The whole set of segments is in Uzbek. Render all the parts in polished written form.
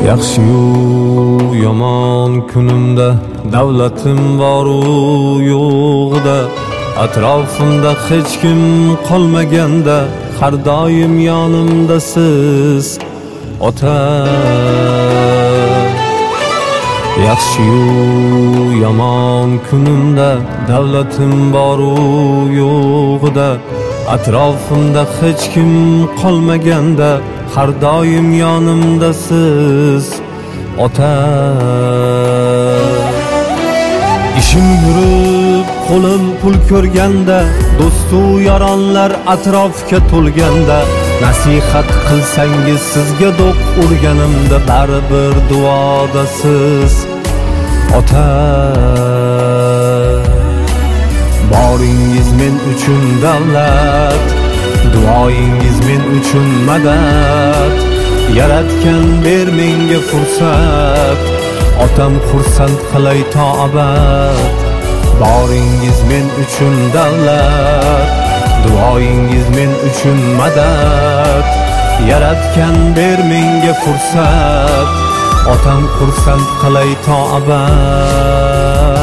Yaxshi-yu yomon kunimda davlatim boru yo'g'ida, atrofimda hech kim qolmaganda har doim yonimda siz ota. Yaxshi-yu yomon kunimda davlatim boru yo'g'ida, atrofimda hech kim qolmaganda har doim yonimda siz ota. İşim yurib qo'lim pul ko'rganda, do'stu yaronlar atrofga to'lganda, nasihat qilsangiz sizga do'q urganimda baribir duodasiz ota. Boringiz men uchun davlat, duoyingiz men uchun madad. Yaratgan ber menga fursat, otam xursand qilay to abad. Boringiz men uchun davlat, duoyingiz men uchun madad. Yaratgan ber menga fursat, otam xursand qilay to abad.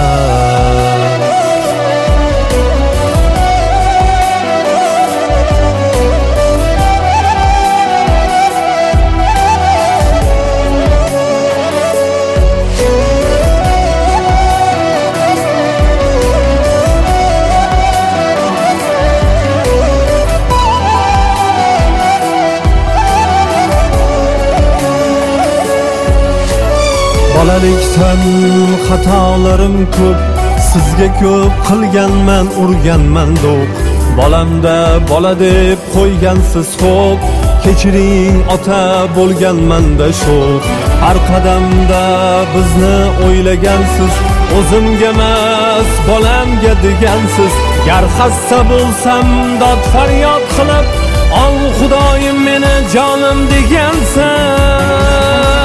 Bolalikdan xatolarim ko'p, sizga ko'p qilganman, urganman do'q. Bolamda bola deb qo'ygansiz xo'p, kechiring ota bo'lganmanda sho'x. Har qadamda bizni o'ylagansiz, o'zimga emas bolamga degansiz. Gar xasta bo'lsam dod faryod qilib, ol xudoyim meni jonim degansiz.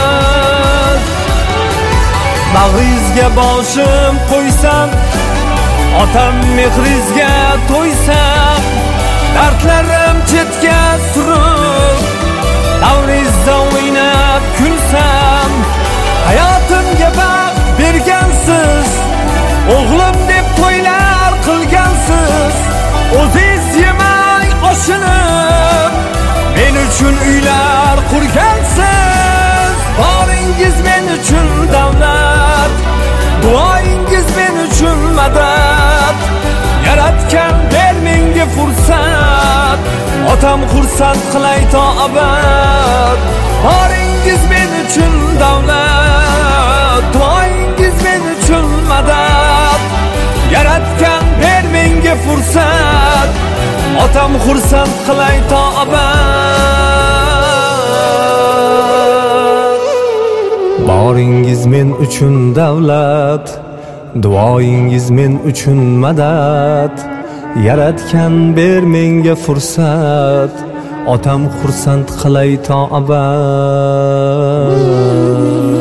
Bag'ringizga boshim qo'ysam, otam mehringizga to'ysam, dardlarim chetga surib, davringizda o'ynab kulsam, hayotimga baxt bergansiz, o'g'lim deb to'ylar qilgansiz. O'zingiz yemay oshinib, men uchun uylar qurgansiz. Boringiz men uchun davlat, duoyingiz men uchun madad. Yaratgan ber menga fursat, otam xursand qilay to abad. Boringiz men uchun davlat, duoyingiz men uchun madad. Yaratgan ber menga fursat, otam xursand qilay to abad. Boringiz men uchun davlat, duoyingiz men uchun madad. Yaratgan ber menga fursat, otam xursand qilay to abad.